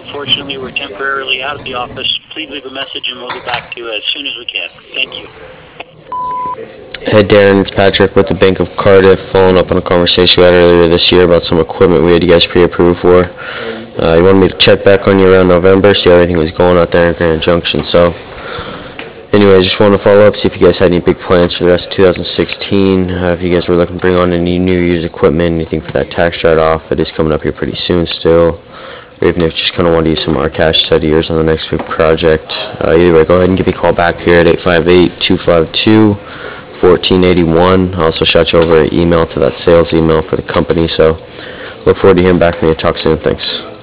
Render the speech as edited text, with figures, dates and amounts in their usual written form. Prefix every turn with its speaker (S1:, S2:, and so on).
S1: unfortunately, we're temporarily out of the office. Please leave a message and we'll get back to you as soon as we can. Thank you.
S2: Hey Darren, it's Patrick with the Bank of Cardiff, following up on a conversation we had earlier this year about some equipment we had you guys pre-approved for. You wanted me to check back on you around November, see how everything was going out there in Grand Junction. So, anyway, just wanted to follow up, see if you guys had any big plans for the rest of 2016. If you guys were looking to bring on any new used equipment, anything for that tax write-off. It is coming up here pretty soon still. Or even if you just kind of want to use some more cash to yours on the next big project. Either way, go ahead and give me a call back here at 858-252-1481. I also shot you over an email to that sales email for the company, so look forward to hearing back from you. Talk soon. Thanks.